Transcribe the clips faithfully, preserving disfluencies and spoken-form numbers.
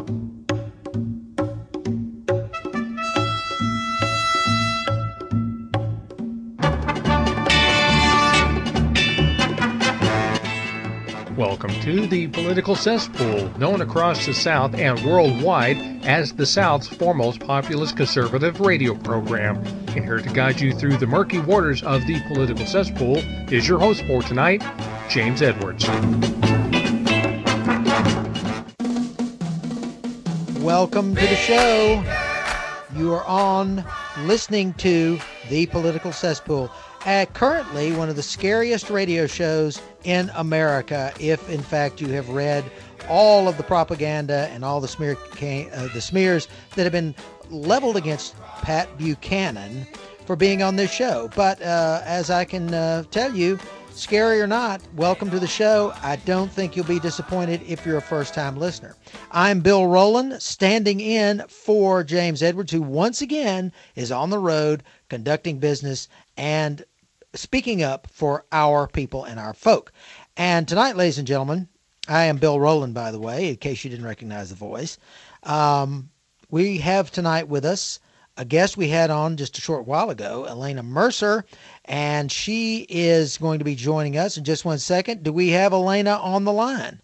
Welcome to the Political Cesspool, known across the South and worldwide as the South's foremost populist conservative radio program. And here to guide you through the murky waters of the Political Cesspool is your host for tonight, James Edwards. Welcome to the show. You are on listening to the Political Cesspool. Uh, currently, one of the scariest radio shows in America, if in fact you have read all of the propaganda and all the smear ca- uh, the smears that have been leveled against Pat Buchanan for being on this show. But uh, as I can uh, tell you, scary or not, welcome to the show. I don't think you'll be disappointed if you're a first-time listener. I'm Bill Rowland, standing in for James Edwards, who once again is on the road conducting business and speaking up for our people and our folk. And tonight, ladies and gentlemen, I am Bill Rowland, by the way, in case you didn't recognize the voice. Um, we have tonight with us a guest we had on just a short while ago, Elena Mercer, and she is going to be joining us in just one second. Do we have Elena on the line?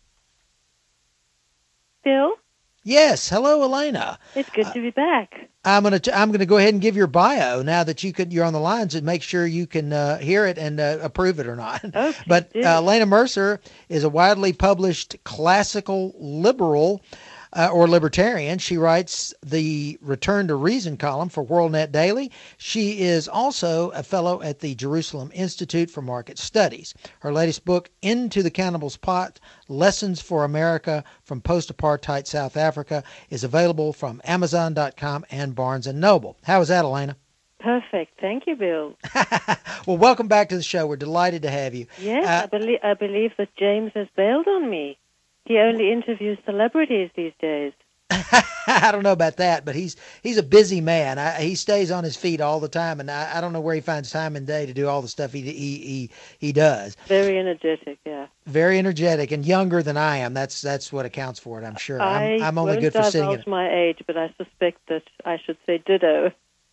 Bill? Yes. Hello, Elena. It's good uh, to be back. I'm gonna t- I'm gonna go ahead and give your bio now that you could you're on the lines and make sure you can uh, hear it and uh, approve it or not. Okay, but uh, Elena Mercer is a widely published classical liberal uh, or libertarian. She writes the Return to Reason column for WorldNet Daily. She is also a fellow at the Jerusalem Institute for Market Studies. Her latest book, Into the Cannibal's Pot: Lessons for America from Post-Apartheid South Africa, is available from Amazon dot com and Barnes and Noble. How is that, Elena? Perfect. Thank you, Bill. Well, welcome back to the show. We're delighted to have you. Yes, uh, I, believe, I believe that James has bailed on me. He only interviews celebrities these days. I don't know about that, but he's he's a busy man. I, he stays on his feet all the time, and I, I don't know where he finds time and day to do all the stuff he he he, he does. Very energetic, yeah. Very energetic and younger than I am. That's that's what accounts for it, I'm sure. I I'm, I'm only good for sitting. I won't divulge my age, but I suspect that I should say ditto.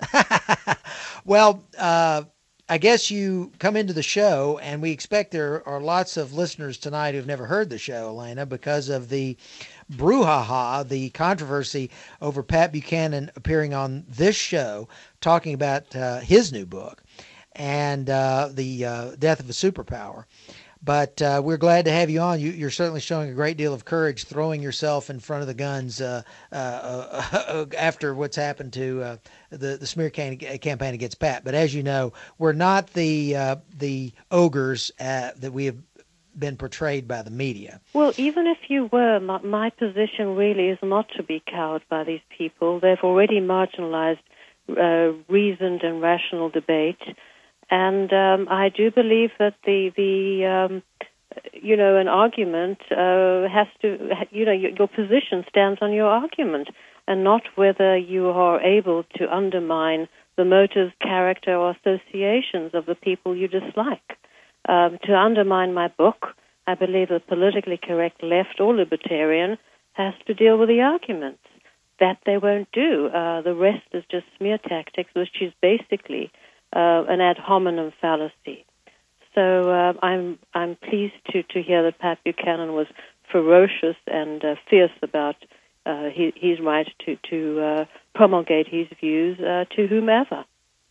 Well, uh, I guess you come into the show, and we expect there are lots of listeners tonight who've never heard the show, Elena, because of the brouhaha, the controversy over Pat Buchanan appearing on this show, talking about uh, his new book and uh, the uh, death of a superpower. But uh, we're glad to have you on. You, you're certainly showing a great deal of courage, throwing yourself in front of the guns uh, uh, uh, after what's happened to uh, the the smear can- campaign against Pat. But as you know, we're not the uh, the ogres uh, that we have been portrayed by the media. Well, even if you were, my, my position really is not to be cowed by these people. They've already marginalized uh, reasoned and rational debate. And um, I do believe that the, the um, you know, an argument uh, has to, you know, your, your position stands on your argument and not whether you are able to undermine the motives, character, or associations of the people you dislike. Um, to undermine my book, I believe the politically correct left or libertarian has to deal with the arguments. That they won't do. Uh, the rest is just smear tactics, which is basically Uh, an ad hominem fallacy. So uh, I'm I'm pleased to, to hear that Pat Buchanan was ferocious and uh, fierce about uh, his, his right to to uh, promulgate his views uh, to whomever.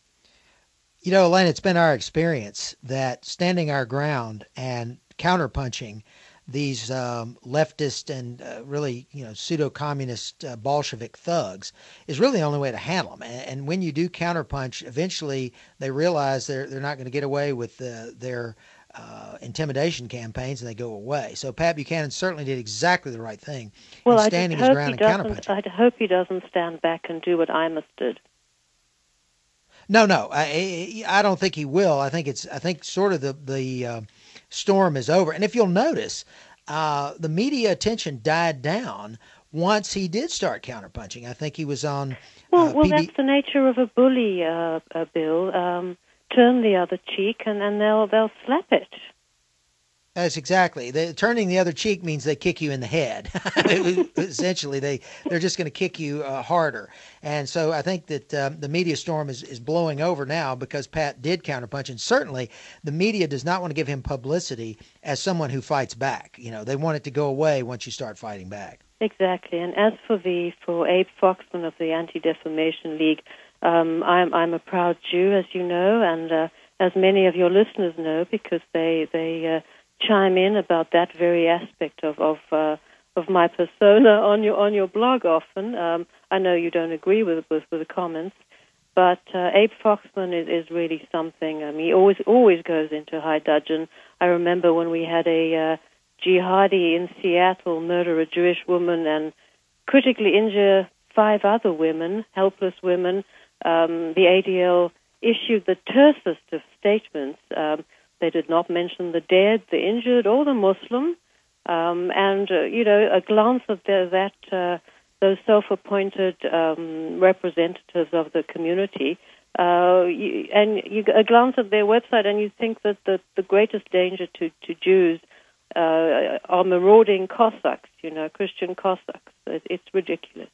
You know, Elaine, it's been our experience that standing our ground and counterpunching these um, leftist and uh, really, you know, pseudo-communist uh, Bolshevik thugs is really the only way to handle them. And, and when you do counterpunch, eventually they realize they're they're not going to get away with uh, their uh, intimidation campaigns, and they go away. So Pat Buchanan certainly did exactly the right thing well, in standing his ground and counterpunching. I hope he doesn't stand back and do what Imus did. No, no, I I don't think he will. I think it's I think sort of the the uh, storm is over. And if you'll notice, uh, the media attention died down once he did start counterpunching. I think he was on. Well, uh, well, P B- that's the nature of a bully, uh, uh, Bill. Um, turn the other cheek, and, and they'll they'll slap it. That's exactly. The, turning the other cheek means they kick you in the head. Essentially, they, they're just going to kick you uh, harder. And so I think that um, the media storm is, is blowing over now because Pat did counterpunch. And certainly the media does not want to give him publicity as someone who fights back. You know, they want it to go away once you start fighting back. Exactly. And as for the for Abe Foxman of the Anti-Defamation League, um, I'm, I'm a proud Jew, as you know, and uh, as many of your listeners know, because they, they uh, chime in about that very aspect of of, uh, of my persona on your on your blog often. Um, I know you don't agree with with, with the comments, but uh, Abe Foxman is, is really something. I mean, he always always goes into high dudgeon. I remember when we had a uh, jihadi in Seattle murder a Jewish woman and critically injure five other women, helpless women. Um, the A D L issued the tersest of statements. Um, They did not mention the dead, the injured, or the Muslim. Um, and, uh, you know, a glance at the, that, uh, those self-appointed um, representatives of the community, uh, you, and you, a glance at their website, and you think that the, the greatest danger to, to Jews uh, are marauding Cossacks, you know, Christian Cossacks. It, it's ridiculous.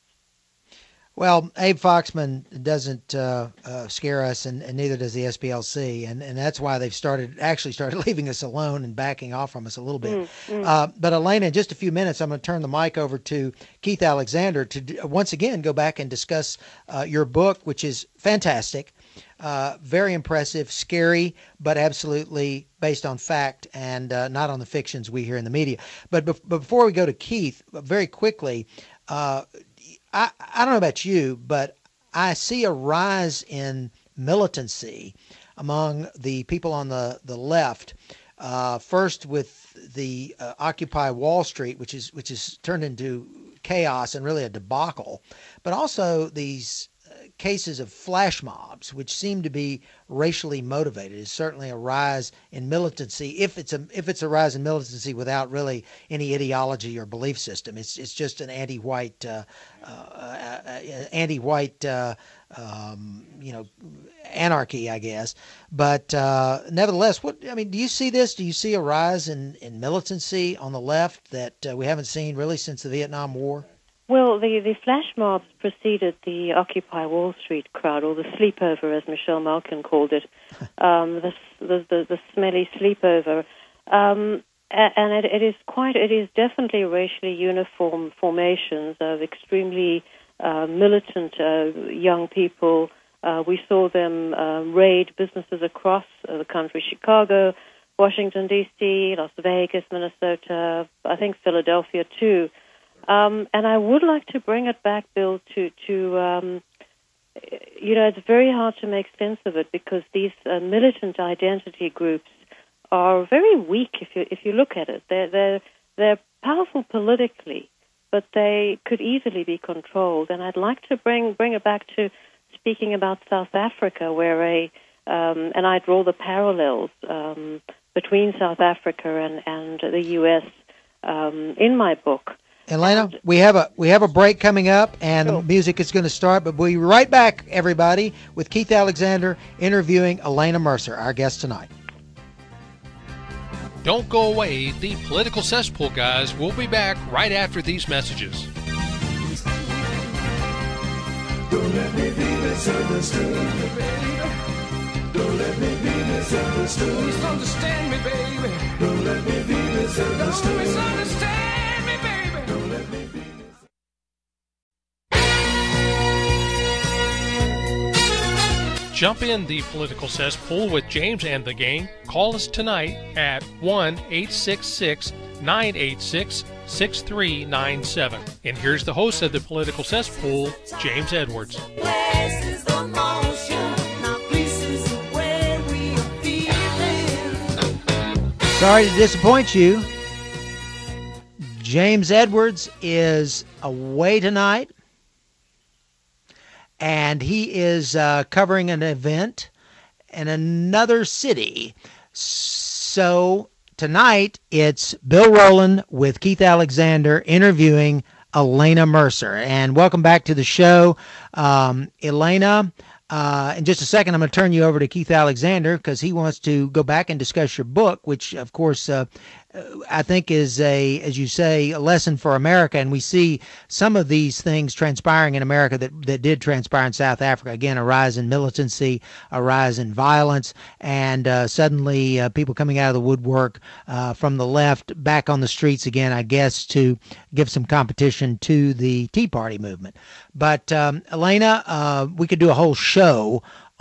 Well, Abe Foxman doesn't uh, uh, scare us, and, and neither does the S P L C, and, and that's why they've started actually started leaving us alone and backing off from us a little bit. Mm, mm. Uh, but Elena, in just a few minutes, I'm going to turn the mic over to Keith Alexander to d- once again go back and discuss uh, your book, which is fantastic, uh, very impressive, scary, but absolutely based on fact and uh, not on the fictions we hear in the media. But, be- but before we go to Keith, very quickly. Uh, I, I don't know about you, but I see a rise in militancy among the people on the, the left. Uh, first with the uh, Occupy Wall Street, which is which is turned into chaos and really a debacle, but also these cases of flash mobs, which seem to be racially motivated, is certainly a rise in militancy. If it's a if it's a rise in militancy without really any ideology or belief system, it's it's just an anti-white uh, uh, uh, anti-white uh, um, you know anarchy, I guess. But uh, nevertheless, what I mean, do you see this? Do you see a rise in in militancy on the left that uh, we haven't seen really since the Vietnam War? Well, the, the flash mobs preceded the Occupy Wall Street crowd, or the sleepover, as Michelle Malkin called it, um, the, the, the the smelly sleepover, um, and it, it is quite, it is definitely racially uniform formations of extremely uh, militant uh, young people. Uh, we saw them uh, raid businesses across uh, the country: Chicago, Washington D C, Las Vegas, Minnesota, I think Philadelphia too. Um, and I would like to bring it back, Bill, to, to um, you know, it's very hard to make sense of it because these uh, militant identity groups are very weak if you if you look at it. They're, they're, they're powerful politically, but they could easily be controlled. And I'd like to bring, bring it back to speaking about South Africa, where a, um, and I draw the parallels um, between South Africa and, and the U S um, in my book. Elena, we have a we have a break coming up, and Sure. the music is going to start, but we'll be right back, everybody, with Keith Alexander interviewing Elena Mercer, our guest tonight. Don't go away. The Political Cesspool guys will be back right after these messages. Don't let me be misunderstood, baby. Don't let me be misunderstood. Please understand me, baby. Don't let me be misunderstood. Don't misunderstand me, baby. Don't let me be. Jump in the Political Cesspool with James and the gang. Call us tonight at one eight six six, nine eight six, six three nine seven. And here's the host of the Political Cesspool, James Edwards. Sorry to disappoint you. James Edwards is away tonight, and he is uh, covering an event in another city. So tonight it's Bill Rowland with Keith Alexander interviewing Elena Mercer. And welcome back to the show, um, Elena. Uh, in just a second, I'm going to turn you over to Keith Alexander because he wants to go back and discuss your book, which, of course, uh, I think is a, as you say, a lesson for America. And we see some of these things transpiring in America that, that did transpire in South Africa. Again, a rise in militancy, a rise in violence, and uh, suddenly uh, people coming out of the woodwork uh, from the left back on the streets again, I guess, to give some competition to the Tea Party movement. But um, Elena, uh, we could do a whole show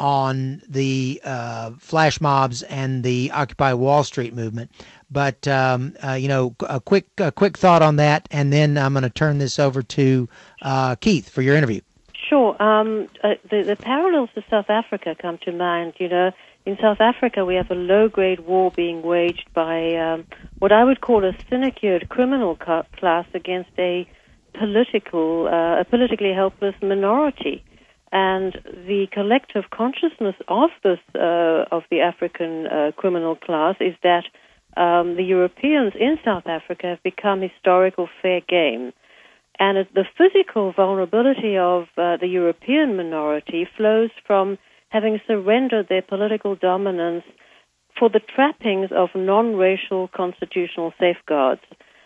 on the uh, flash mobs and the Occupy Wall Street movement. But, um, uh, you know, a quick a quick thought on that, and then I'm going to turn this over to uh, Keith for your interview. Sure. Um, uh, the, the parallels to South Africa come to mind. You know, in South Africa, we have a low-grade war being waged by um, what I would call a sinecure criminal class against a political, uh, a politically helpless minority. And the collective consciousness of this, uh, of the African uh, criminal class is that um, the Europeans in South Africa have become historical fair game. And it, the physical vulnerability of uh, the European minority flows from having surrendered their political dominance for the trappings of non-racial constitutional safeguards.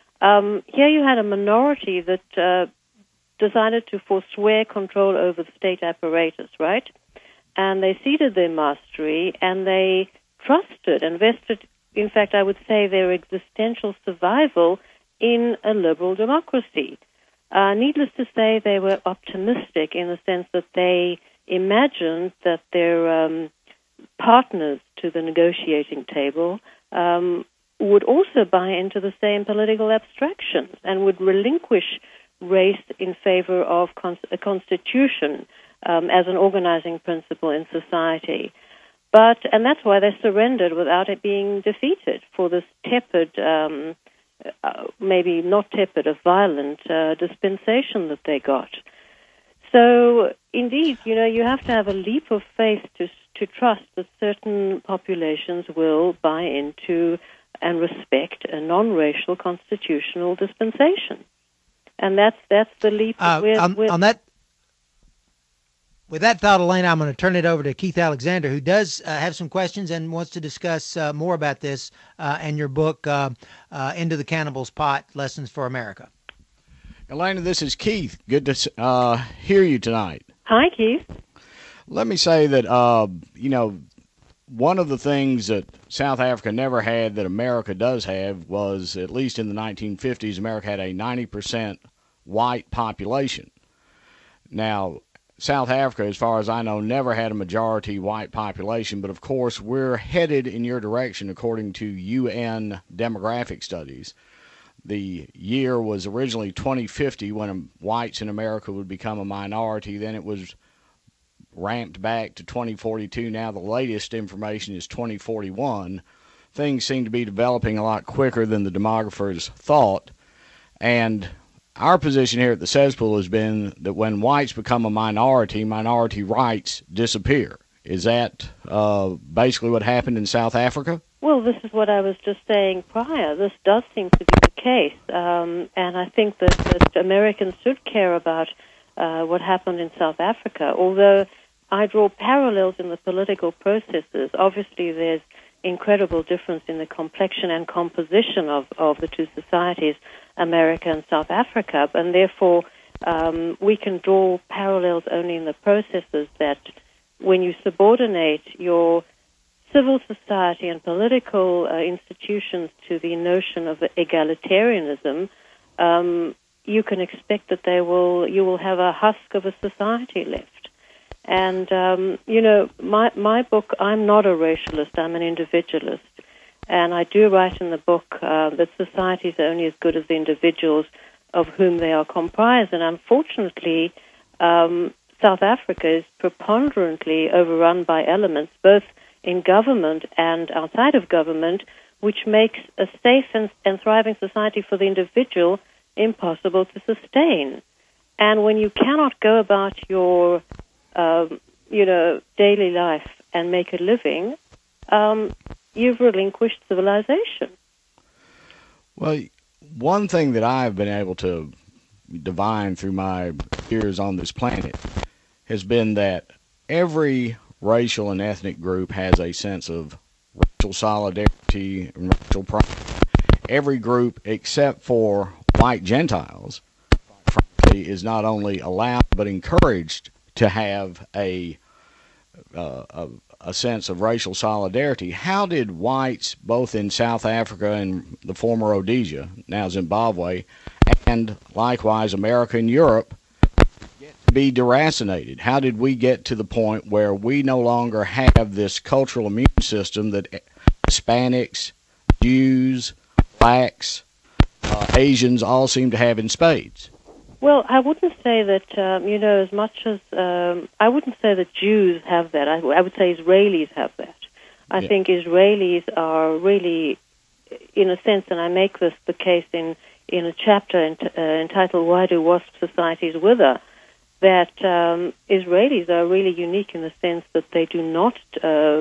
Um, here you had a minority that uh, decided to forswear control over the state apparatus, right? And they ceded their mastery, and they trusted, invested, in fact, I would say their existential survival in a liberal democracy. Uh, needless to say, they were optimistic in the sense that they imagined that their um, partners to the negotiating table um, would also buy into the same political abstractions and would relinquish race in favor of cons- a constitution um, as an organizing principle in society. But, and that's why they surrendered without it being defeated for this tepid, um, uh, maybe not tepid, a violent uh, dispensation that they got. So, indeed, you know, you have to have a leap of faith to to trust that certain populations will buy into and respect a non-racial constitutional dispensation. And that's that's the leap. Uh, we're, on, we're, on that, with that thought, Elena, I'm going to turn it over to Keith Alexander, who does uh, have some questions and wants to discuss uh, more about this uh, and your book, uh, uh, Into the Cannibal's Pot, Lessons for America. Elena, this is Keith. Good to uh, hear you tonight. Hi, Keith. Let me say that, uh, you know, one of the things that South Africa never had that America does have was, at least in the nineteen fifties, America had a ninety percent white population. Now, South Africa, as far as I know, never had a majority white population, but of course we're headed in your direction according to U N demographic studies. The year was originally twenty fifty when whites in America would become a minority. Then it was ramped back to twenty forty-two. Now the latest information is twenty forty-one. Things seem to be developing a lot quicker than the demographers thought. And our position here at the cesspool has been that when whites become a minority, minority rights disappear. Is that uh, basically what happened in South Africa? Well, this is what I was just saying prior. This does seem to be the case. Um, and I think that, that Americans should care about uh, what happened in South Africa, although I draw parallels in the political processes. Obviously, there's incredible difference in the complexion and composition of, of the two societies, America and South Africa, and therefore um, we can draw parallels only in the processes that when you subordinate your civil society and political uh, institutions to the notion of egalitarianism, um, you can expect that they will you will have a husk of a society left. And, um, you know, my, my book, I'm not a racialist, I'm an individualist. And I do write in the book uh, that society is only as good as the individuals of whom they are comprised. And unfortunately, um, South Africa is preponderantly overrun by elements, both in government and outside of government, which makes a safe and, and thriving society for the individual impossible to sustain. And when you cannot go about your Um, you know, daily life and make a living, um, you've relinquished civilization. Well, one thing that I've been able to divine through my years on this planet has been that every racial and ethnic group has a sense of racial solidarity and racial pride. every group except for white Gentiles, frankly, is not only allowed but encouraged to have a, uh, a a sense of racial solidarity. How did whites, both in South Africa and the former Rhodesia, now Zimbabwe, and likewise America and Europe, get to be deracinated? How did we get to the point where we no longer have this cultural immune system that Hispanics, Jews, blacks, uh, Asians all seem to have in spades? Well, I wouldn't say that, um, you know, as much as, um, I wouldn't say that Jews have that. I, I would say Israelis have that. I yeah. think Israelis are really, in a sense, and I make this the case in, in a chapter ent- uh, entitled Why Do WASP Societies Wither, that um, Israelis are really unique in the sense that they do not uh,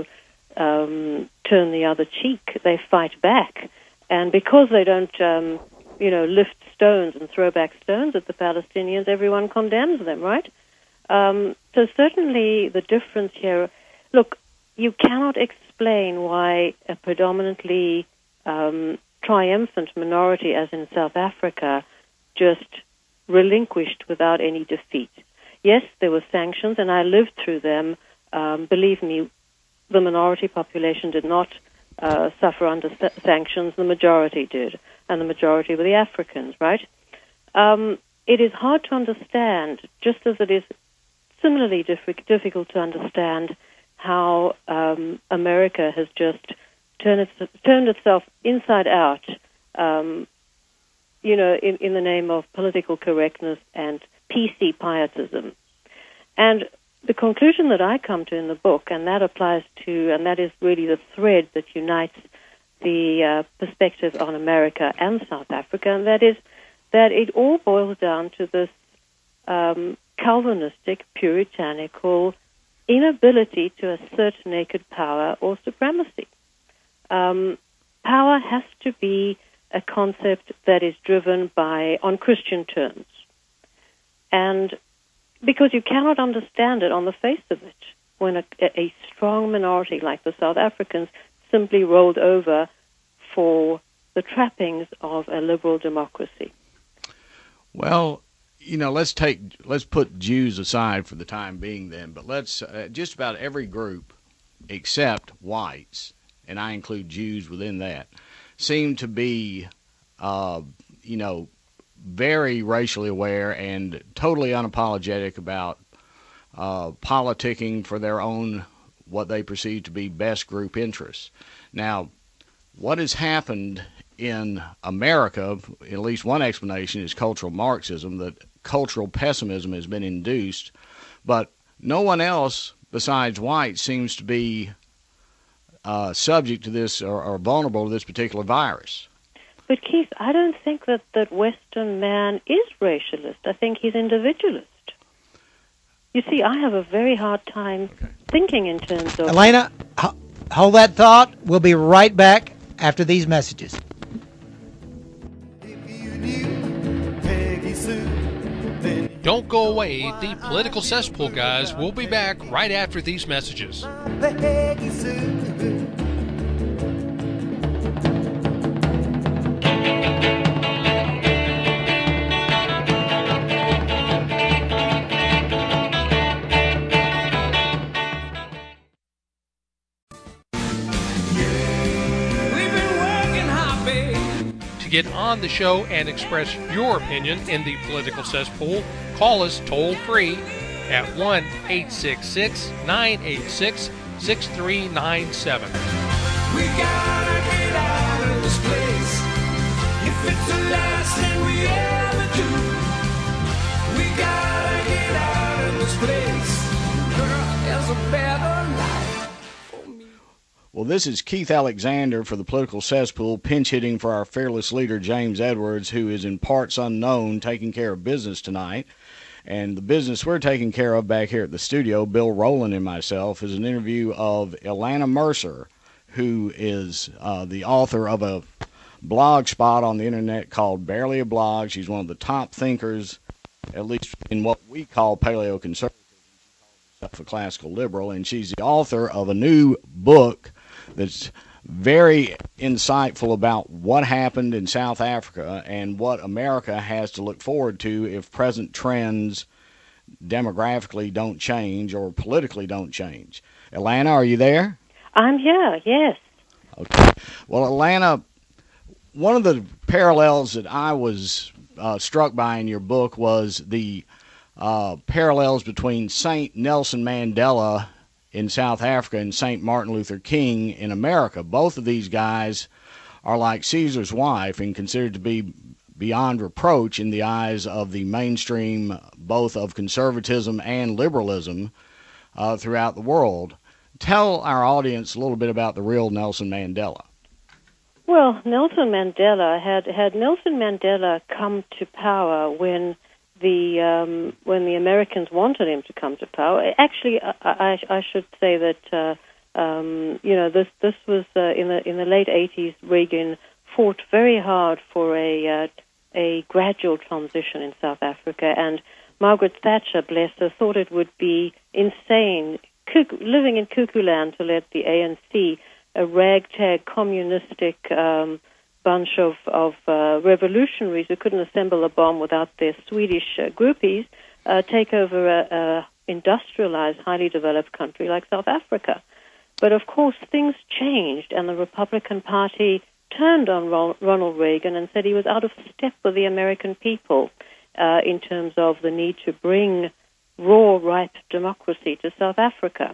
um, turn the other cheek. They fight back. And because they don't, um, you know, lift stones and throw back stones at the Palestinians, everyone condemns them, right? Um, so certainly the difference here, look, you cannot explain why a predominantly um, triumphant minority, as in South Africa, just relinquished without any defeat. Yes, there were sanctions, and I lived through them. Um, believe me, the minority population did not uh, suffer under sanctions. The majority did. And the majority were the Africans, right? Um, it is hard to understand, just as it is similarly diff- difficult to understand how um, America has just turned, its, turned itself inside out, um, you know, in, in the name of political correctness and P C pietism. And the conclusion that I come to in the book, and that applies to, and that is really the thread that unites the uh, perspective on America and South Africa, and that is that it all boils down to this um, Calvinistic, puritanical inability to assert naked power or supremacy. Um, power has to be a concept that is driven by, on Christian terms. And because you cannot understand it on the face of it, when a, a strong minority like the South Africans simply rolled over for the trappings of a liberal democracy. Well, you know, let's take let's put Jews aside for the time being then, but let's uh, just about every group except whites, and I include Jews within that, seem to be, uh, you know, very racially aware and totally unapologetic about uh, politicking for their own, what they perceive to be best group interests. Now, what has happened in America, at least one explanation is cultural Marxism, that cultural pessimism has been induced, but no one else besides whites seems to be uh, subject to this or, or vulnerable to this particular virus. But Keith, I don't think that, that Western man is racialist. I think he's individualist. You see, I have a very hard time okay. thinking in terms of... Elena, ho- hold that thought. We'll be right back after these messages. Don't go away. The Political Cesspool guys will be back right after these messages. To get on the show and express your opinion in the Political Cesspool, call us toll-free at one eight six six, nine eight six, six three nine seven. We gotta get out of this place. If it's the last thing we ever do, we gotta get out of this place. Girl, there's a better life. Well, this is Keith Alexander for the Political Cesspool, pinch hitting for our fearless leader, James Edwards, who is in parts unknown taking care of business tonight. And the business we're taking care of back here at the studio, Bill Rowland and myself, is an interview of Ilana Mercer, who is uh, the author of a blog spot on the internet called Barely a Blog. She's one of the top thinkers, at least in what we call paleoconservative, a classical liberal, and she's the author of a new book that's very insightful about what happened in South Africa and what America has to look forward to if present trends demographically don't change or politically don't change. Alanna, are you there? I'm here, yes. Okay. Well, Alanna, one of the parallels that I was uh, struck by in your book was the uh, parallels between Saint Nelson Mandela in South Africa and Saint Martin Luther King in America. Both of these guys are like Caesar's wife and considered to be beyond reproach in the eyes of the mainstream, both of conservatism and liberalism uh, throughout the world. Tell our audience a little bit about the real Nelson Mandela. Well, Nelson Mandela had had Nelson Mandela come to power when the um, when the Americans wanted him to come to power. Actually, I, I, I should say that uh, um, you know this this was uh, in the in the late eighties. Reagan fought very hard for a uh, a gradual transition in South Africa, and Margaret Thatcher, bless her, thought it would be insane cuckoo, living in cuckoo land to let the A N C, a ragtag communistic um, bunch of, of uh, revolutionaries who couldn't assemble a bomb without their Swedish uh, groupies, uh, take over a, a industrialized, highly developed country like South Africa. But of course, things changed, and the Republican Party turned on Ronald Reagan and said he was out of step with the American people uh, in terms of the need to bring raw, ripe democracy to South Africa.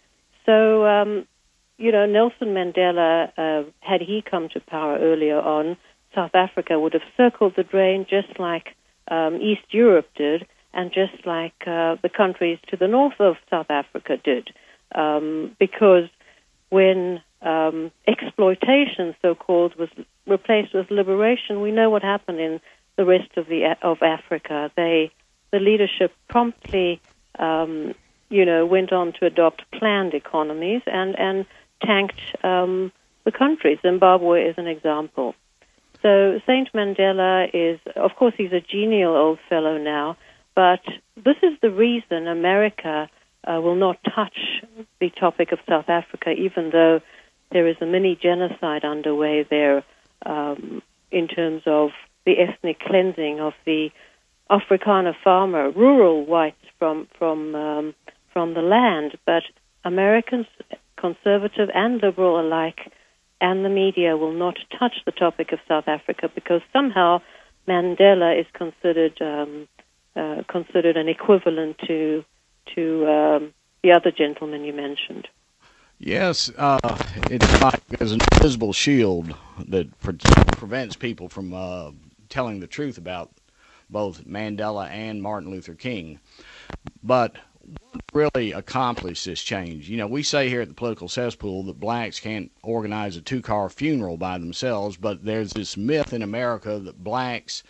So, um, you know, Nelson Mandela, uh, had he come to power earlier on, South Africa would have circled the drain just like um, East Europe did, and just like uh, the countries to the north of South Africa did. Um, because when um, exploitation, so-called, was replaced with liberation, we know what happened in the rest of the of Africa. They, the leadership promptly, um, you know, went on to adopt planned economies and and tanked um, the country. Zimbabwe is an example. So Saint Mandela is, of course, he's a genial old fellow now, but this is the reason America uh, will not touch the topic of South Africa, even though there is a mini genocide underway there um, in terms of the ethnic cleansing of the Afrikaner farmer, rural whites from from um, from the land. But Americans, conservative and liberal alike, and the media will not touch the topic of South Africa because somehow Mandela is considered um, uh, considered an equivalent to to um, the other gentleman you mentioned. Yes, uh, it's like there's an invisible shield that pre- prevents people from uh, telling the truth about both Mandela and Martin Luther King. But what really accomplished this change? You know, we say here at the Political Cesspool that blacks can't organize a two-car funeral by themselves, but there's this myth in America that blacks,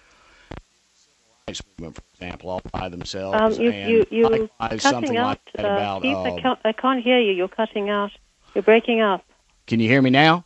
rights movement, for example, all by themselves. Um, you, and you, you're likewise, cutting something out, like that uh, about. Keith, Uh, I, can't, I can't hear you. You're cutting out. You're breaking up. can you hear me now?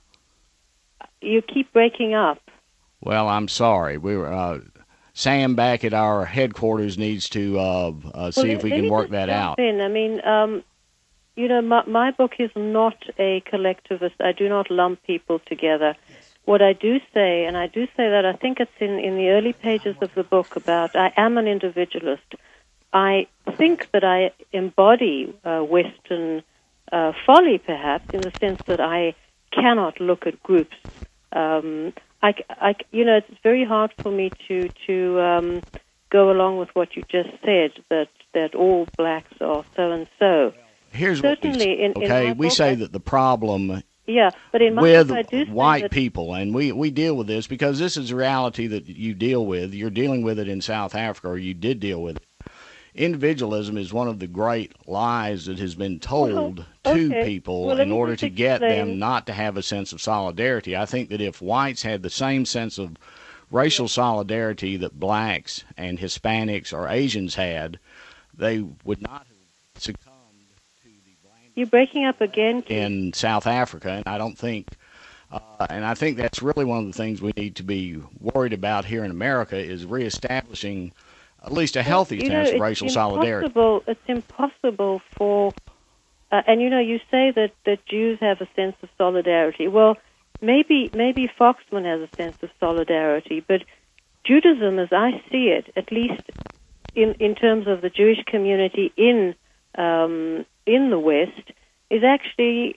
You keep breaking up. Well, I'm sorry. We were. Uh, Sam back at our headquarters needs to uh, uh, see well, if we let can me work just that jump out. In. I mean, um, you know, my, my book is not a collectivist. I do not lump people together. What I do say, and I do say that I think it's in, in the early pages of the book about I am an individualist. I think that I embody uh, Western uh, folly, perhaps, in the sense that I cannot look at groups. Um, I, I, you know, it's very hard for me to to um, go along with what you just said, that, that all blacks are so and so. Here's Certainly, what we say. in, in Okay, my we book, say I, that the problem yeah, but in my with book, I do say white that, people, and we, we deal with this because this is a reality that you deal with. You're dealing with it in South Africa, or you did deal with it. Individualism is one of the great lies that has been told well, to okay. people well, in order to get explain. them not to have a sense of solidarity. I think that if whites had the same sense of racial solidarity that blacks and Hispanics or Asians had, they would not have succumbed to the blame. You're breaking up again, Keith. In South Africa, and I don't think, uh, and I think that's really one of the things we need to be worried about here in America is reestablishing at least a healthy you sense know, of racial it's solidarity. Impossible, it's impossible for Uh, and, you know, you say that, that Jews have a sense of solidarity. Well, maybe maybe Foxman has a sense of solidarity, but Judaism, as I see it, at least in, in terms of the Jewish community in um, in the West, is actually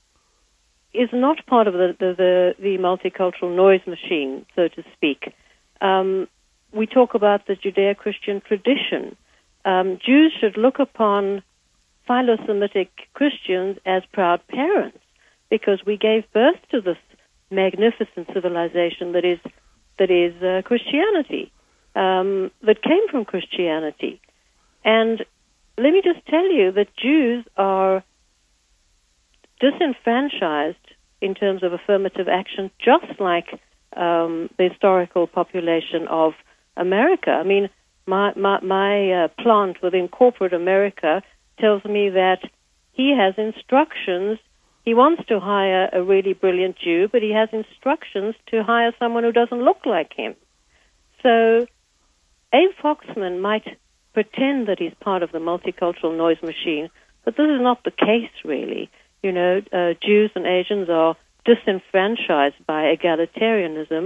is not part of the, the, the, the multicultural noise machine, so to speak. Um, we talk about the Judeo-Christian tradition. Um, Jews should look upon Philo-Semitic Christians as proud parents because we gave birth to this magnificent civilization that is that is uh, Christianity, um, that came from Christianity. And let me just tell you that Jews are disenfranchised in terms of affirmative action, just like um, the historical population of America. I mean, my my, my uh, plant within corporate America tells me that he has instructions. He wants to hire a really brilliant Jew, but he has instructions to hire someone who doesn't look like him. So Abe Foxman might pretend that he's part of the multicultural noise machine, but this is not the case, really. You know, uh, Jews and Asians are disenfranchised by egalitarianism,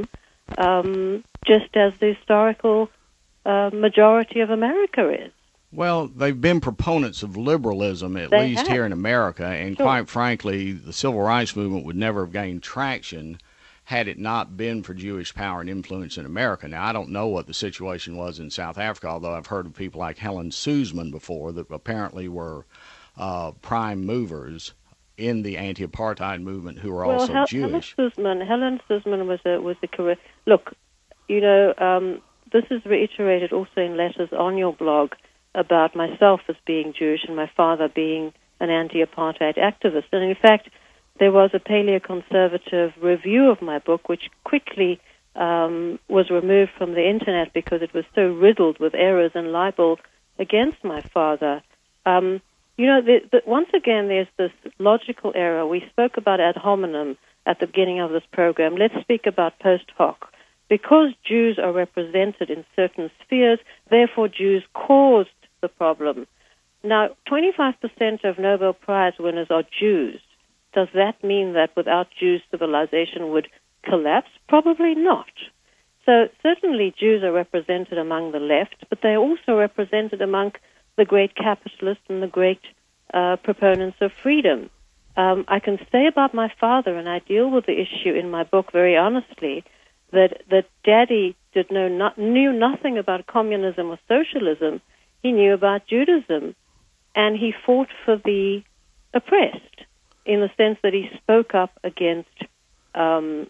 um, just as the historical uh, majority of America is. Well, they've been proponents of liberalism, at They least have. here in America, and Sure. quite frankly, the civil rights movement would never have gained traction had it not been for Jewish power and influence in America. Now, I don't know what the situation was in South Africa, although I've heard of people like Helen Suzman before that apparently were uh, prime movers in the anti-apartheid movement who were well, also Hel- Jewish. Helen Suzman, Helen Suzman was a was a career. Look, you know, um, this is reiterated also in letters on your blog about myself as being Jewish and my father being an anti-apartheid activist. And in fact, there was a paleoconservative review of my book, which quickly um, was removed from the internet because it was so riddled with errors and libel against my father. Um, you know, the, the, once again, there's this logical error. We spoke about ad hominem at the beginning of this program. Let's speak about post hoc. Because Jews are represented in certain spheres, therefore Jews caused the problem. Now, twenty-five percent of Nobel Prize winners are Jews. Does that mean that without Jews, civilization would collapse? Probably not. So certainly Jews are represented among the left, but they are also represented among the great capitalists and the great uh, proponents of freedom. Um, I can say about my father, and I deal with the issue in my book very honestly, that that Daddy did know not, knew nothing about communism or socialism. He knew about Judaism, and he fought for the oppressed in the sense that he spoke up against um,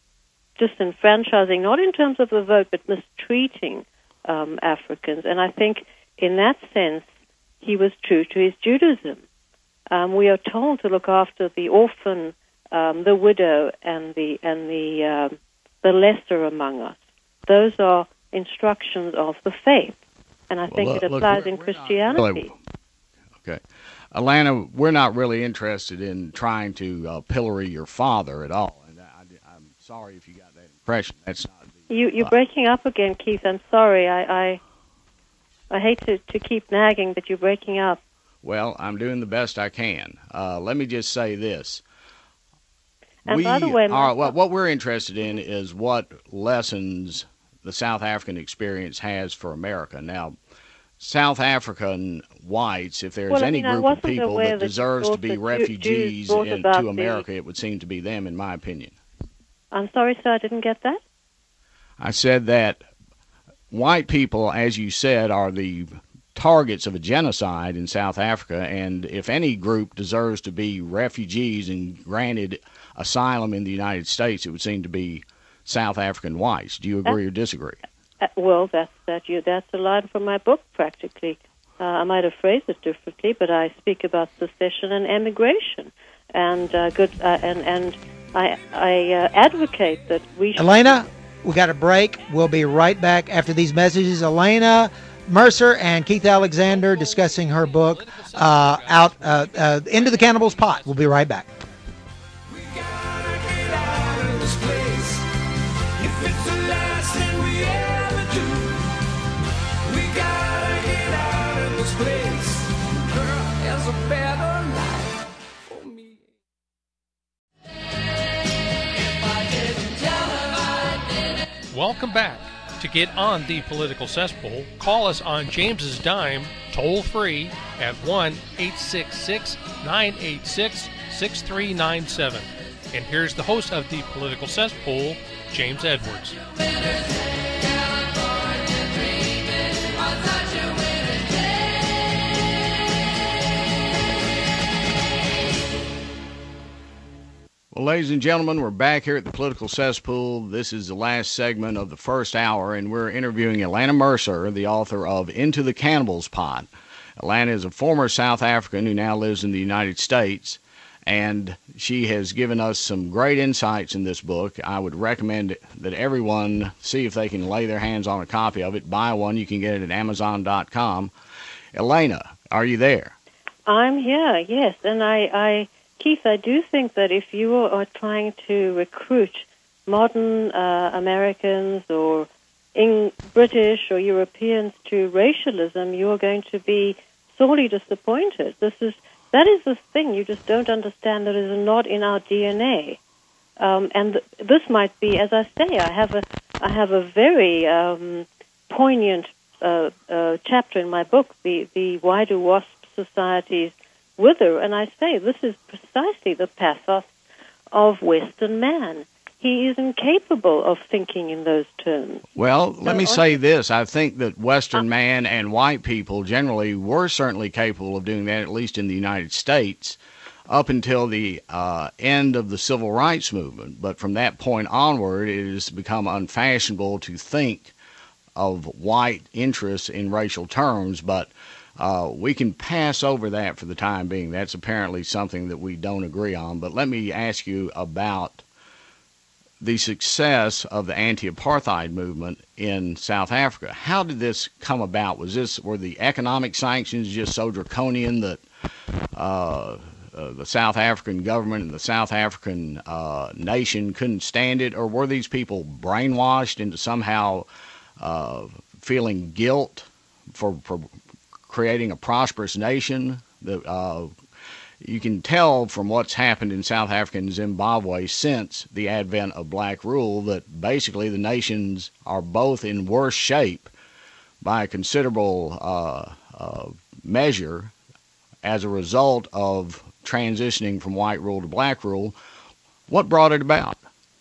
disenfranchising, not in terms of the vote, but mistreating um, Africans. And I think in that sense, he was true to his Judaism. Um, we are told to look after the orphan, um, the widow, and the and the um, the lesser among us. Those are instructions of the faith, and I Well, think look, it look, applies we're- in we're not Christianity. really- Okay. Alana, we're not really interested in trying to uh, pillory your father at all. And I, I'm sorry if you got that impression. That's not the, You, you're uh, breaking up again, Keith. I'm sorry. I I, I hate to, to keep nagging, but you're breaking up. Well, I'm doing the best I can. Uh, let me just say this. And we by the way, my are, what, what we're interested in is what lessons the South African experience has for America. Now, South African whites, if there's Well, I any mean, I group of wasn't people aware that that you deserves to thought be that Jew- refugees Jews brought in, about to the- America, it would seem to be them, in my opinion. I'm sorry, sir. I didn't get that. I said that white people, as you said, are the targets of a genocide in South Africa, and if any group deserves to be refugees and granted asylum in the United States, it would seem to be South African whites. Do you agree or disagree? Uh, well, that's that. You that's a line from my book, practically. Uh, I might have phrased it differently, but I speak about secession and emigration, and uh, good, uh, and and I I uh, advocate that we should. Elena, we got a break. We'll be right back after these messages. Elena Mercer and Keith Alexander discussing her book, uh, out uh, uh, Into the Cannibal's Pot. We'll be right back. We gotta get out of this place. If it's the last thing we ever do, we gotta get out of this place. Girl, there's a better life Welcome back. To get on the political cesspool, call us on James's dime, toll free at one eight six six, nine eight six, six three nine seven. And here's the host of the political cesspool, James Edwards. Well, ladies and gentlemen, we're back here at the Political Cesspool. This is the last segment of the first hour, and we're interviewing Alanna Mercer, the author of Into the Cannibal's Pot. Alanna is a former South African who now lives in the United States, and she has given us some great insights in this book. I would recommend that everyone see if they can lay their hands on a copy of it. Buy one. You can get it at amazon dot com. Alanna, are you there? I'm here, yes, and I... I... Keith, I do think that if you are trying to recruit modern uh, Americans or in British or Europeans to racialism, you are going to be sorely disappointed. This is that is the thing you just don't understand. That is not in our D N A, um, and th- this might be, as I say, I have a I have a very um, poignant uh, uh, chapter in my book, the the Why Do Wasp Societies Wither, and I say this is precisely the pathos of Western man. He is incapable of thinking in those terms. Well, let So me on- say this. I think that Western man and white people generally were certainly capable of doing that, at least in the United States, up until the uh, end of the Civil Rights Movement. But from that point onward, it has become unfashionable to think of white interests in racial terms, but Uh, we can pass over that for the time being. That's apparently something that we don't agree on. But let me ask you about the success of the anti-apartheid movement in South Africa. How did this come about? Was this were the economic sanctions just so draconian that uh, uh, the South African government and the South African uh, nation couldn't stand it, or were these people brainwashed into somehow uh, feeling guilt for, for creating a prosperous nation? That uh, you can tell from what's happened in South Africa and Zimbabwe since the advent of black rule that basically the nations are both in worse shape by a considerable uh, uh, measure as a result of transitioning from white rule to black rule. What brought it about?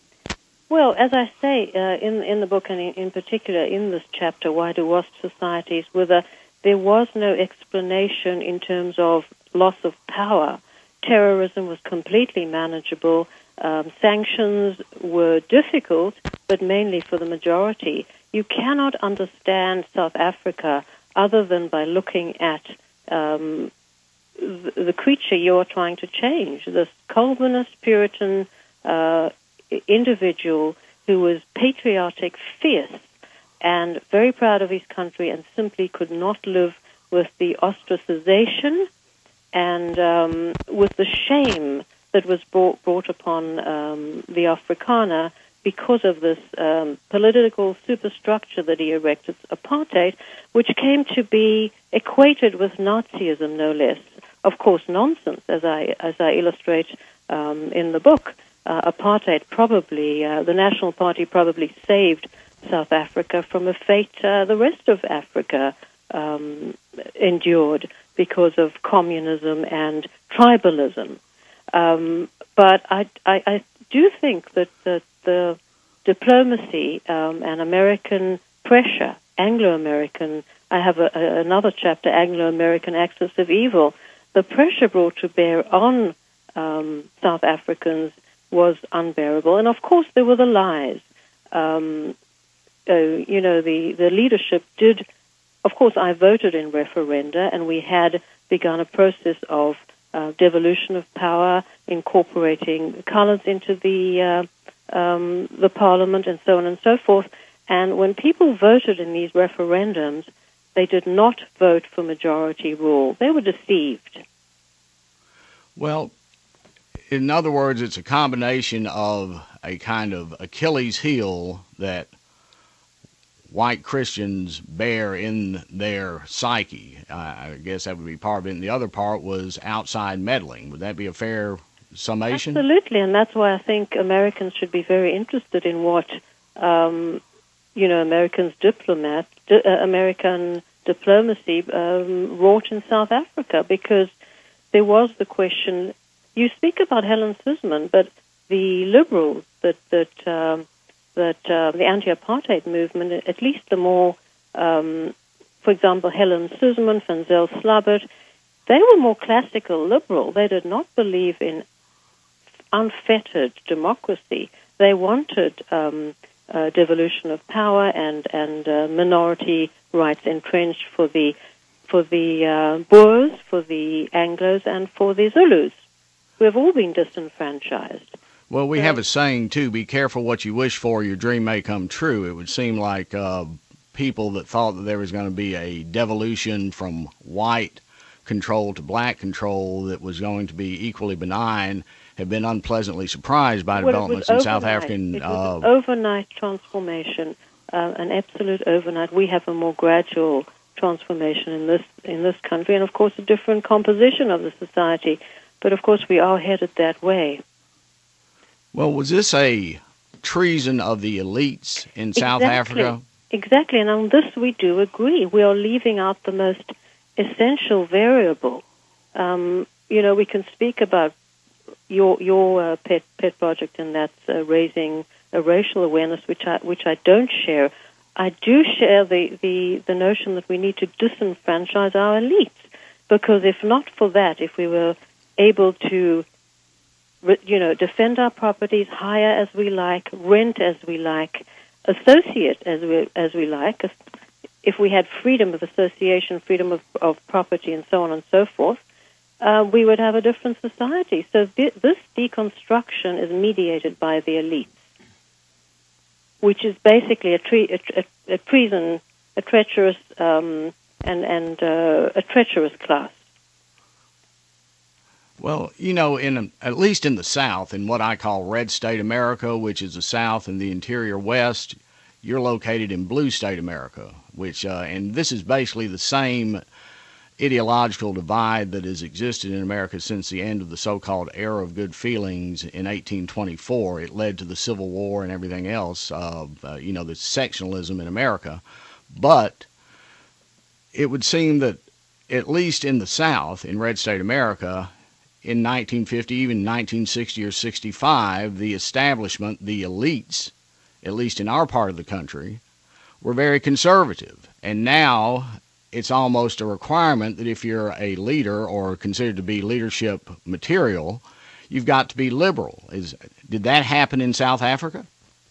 Well, as I say uh, in in the book, and in, in particular in this chapter, Why Do Wasp Societies Wither, there was no explanation in terms of loss of power. Terrorism was completely manageable. Um, sanctions were difficult, but mainly for the majority. You cannot understand South Africa other than by looking at um, the, the creature you are trying to change, this Calvinist Puritan uh, individual who was patriotic, fierce, and very proud of his country, and simply could not live with the ostracization and um, with the shame that was brought, brought upon um, the Afrikaner because of this um, political superstructure that he erected, apartheid, which came to be equated with Nazism, no less. Of course, nonsense, as I as I illustrate um, in the book. Uh, apartheid probably, uh, the National Party probably saved South Africa from a fate uh, the rest of Africa um, endured because of communism and tribalism. Um, but I, I, I do think that the, the diplomacy um, and American pressure, Anglo-American, I have a, a, another chapter, Anglo-American Axis of Evil, the pressure brought to bear on um, South Africans was unbearable. And of course there were the lies. Um, Uh, you know, the, the leadership did, of course, I voted in referenda, and we had begun a process of uh, devolution of power, incorporating colors into the uh, um, the parliament, and so on and so forth. And when people voted in these referendums, they did not vote for majority rule. They were deceived. Well, in other words, it's a combination of a kind of Achilles heel that white Christians bear in their psyche. Uh, I guess that would be part of it. And the other part was outside meddling. Would that be a fair summation? Absolutely, and that's why I think Americans should be very interested in what um, you know, Americans diplomat, di- uh, American diplomacy um, wrought in South Africa, because there was the question. You speak about Helen Suzman, but the liberals that that um, that uh, the anti-apartheid movement, at least the more, um, for example, Helen Suzman, Van Zyl Slabbert, they were more classical liberal. They did not believe in unfettered democracy. They wanted um, uh, devolution of power and and uh, minority rights entrenched for the for the uh, Boers, for the Anglos, and for the Zulus, who have all been disenfranchised. Well, we So- have a saying, too, be careful what you wish for, your dream may come true. It would seem like uh, people that thought that there was going to be a devolution from white control to black control that was going to be equally benign have been unpleasantly surprised by Well, it developments was in South overnight. African... It was Uh, an overnight transformation, uh, an absolute overnight. We have a more gradual transformation in this in this country, and of course a different composition of the society. But of course we are headed that way. well, was this a treason of the elites in South Exactly. Africa? Exactly, and on this we do agree. We are leaving out the most essential variable. Um, you know, we can speak about your your uh, pet pet project, and that's uh, raising a racial awareness, which I which I don't share. I do share the, the, the notion that we need to disenfranchise our elites, because if not for that, if we were able to, you know, defend our properties, hire as we like, rent as we like, associate as we as we like, if we had freedom of association, freedom of, of property, and so on and so forth, uh, we would have a different society. So th- this deconstruction is mediated by the elites, which is basically a, tre- a, a, a treason, a treacherous, um, and and uh, a treacherous class. Well, you know, in at least in the South, in what I call red state America, which is the South and the interior West, you're located in blue state America, which, uh, and this is basically the same ideological divide that has existed in America since the end of the so-called era of good feelings in eighteen twenty-four. It led to the Civil War and everything else, uh, uh, you know, the sectionalism in America. But it would seem that at least in the South, in red state America, in nineteen fifty, even nineteen sixty or sixty-five, the establishment, the elites, at least in our part of the country, were very conservative. And now it's almost a requirement that if you're a leader or considered to be leadership material, you've got to be liberal. Is did that happen in South Africa?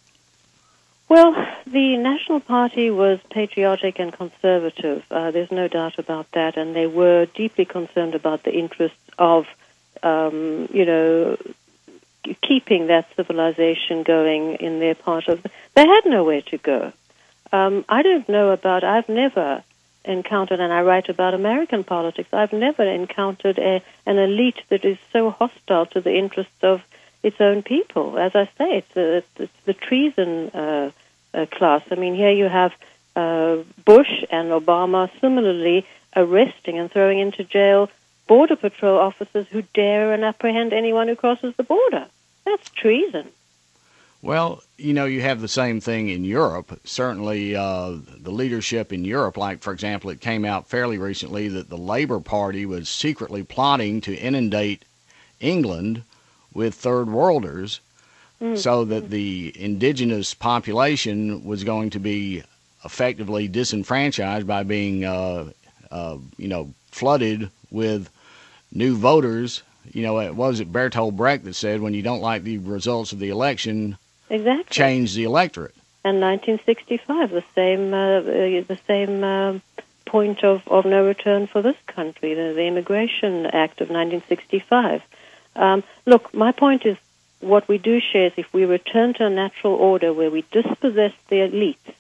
Well, the National Party was patriotic and conservative. Uh, there's no doubt about that, and they were deeply concerned about the interests of, um, you know, keeping that civilization going in their part of. They had nowhere to go. Um, I don't know about. I've never encountered, and I write about American politics. I've never encountered a, an elite that is so hostile to the interests of its own people. As I say, it's, a, it's the treason uh, uh, class. I mean, here you have uh, Bush and Obama similarly arresting and throwing into jail Border Patrol officers who dare and apprehend anyone who crosses the border. That's treason. Well, you know, you have the same thing in Europe. Certainly, uh, the leadership in Europe, like, for example, it came out fairly recently that the Labour Party was secretly plotting to inundate England with third worlders mm. so that the indigenous population was going to be effectively disenfranchised by being, uh, uh, you know, flooded with new voters. You know, it was it Bertolt Brecht that said, when you don't like the results of the election, exactly. change the electorate. And nineteen sixty-five, the same uh, the same uh, point of, of no return for this country, the, the Immigration Act of nineteen sixty-five. Um, look, my point is, what we do share is if we return to a natural order where we dispossess the elites,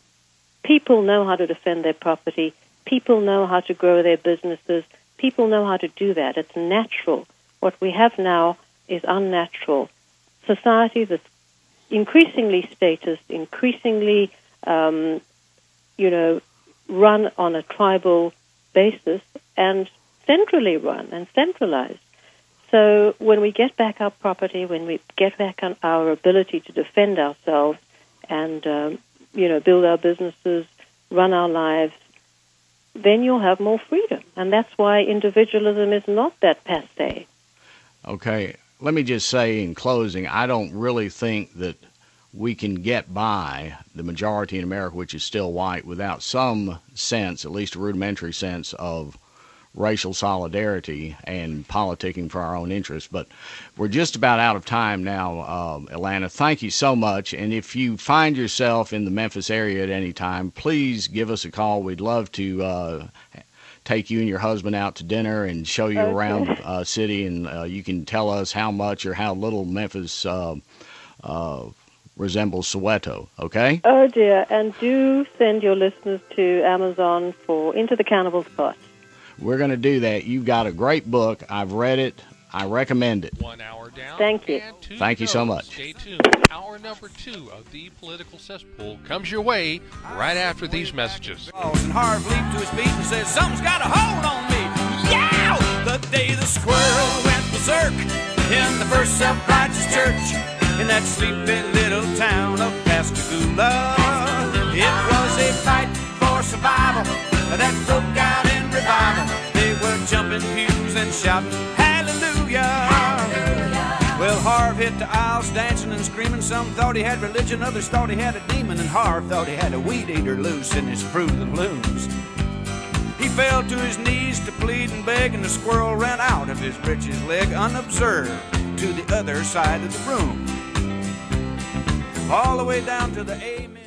people know how to defend their property, people know how to grow their businesses, people know how to do that. It's natural. What we have now is unnatural. Society that's increasingly statist, increasingly, um, you know, run on a tribal basis and centrally run and centralized. So when we get back our property, when we get back on our ability to defend ourselves and um, you know, build our businesses, run our lives, then you'll have more freedom. And that's why individualism is not that passé. Okay. Let me just say in closing, I don't really think that we can get by, the majority in America, which is still white, without some sense, at least a rudimentary sense, of racial solidarity and politicking for our own interests. But we're just about out of time now, uh, Alanna. Thank you so much. And if you find yourself in the Memphis area at any time, please give us a call. We'd love to uh, take you and your husband out to dinner and show you Okay. around the uh, city, and uh, you can tell us how much or how little Memphis uh, uh, resembles Soweto, okay? Oh, dear. And do send your listeners to Amazon for Into the Cannibal's Pot. We're going to do that. You've got a great book. I've read it. I recommend it. One hour down. Thank you. And two Thank you to so go. much. Stay tuned. Hour number two of the Political Cesspool comes your way right after these messages. And Harv leaped to his feet and said, something's got a hold on me. Yow! The day the squirrel went berserk in the first self-righteous church in that sleepy little town of Pascagoula. It was a fight for survival that broke out in revival. They were jumping pews and shouting hallelujah. Hallelujah. Well, Harv hit the aisles dancing and screaming. Some thought he had religion, others thought he had a demon, and Harv thought he had a weed eater loose in his Fruit of the Looms. He fell to his knees to plead and beg, and the squirrel ran out of his breeches leg unobserved to the other side of the room, all the way down to the amen.